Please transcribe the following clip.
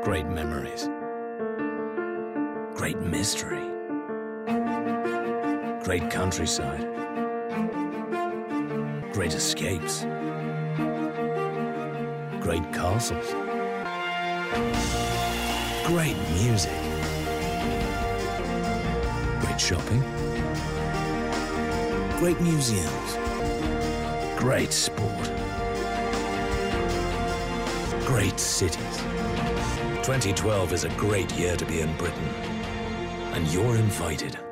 Great memories. Great mystery. Great countryside. Great escapes. Great castles. Great music. Great shopping. Great museums. Great sport. Great cities. 2012 is a great year to be in Britain, and you're invited.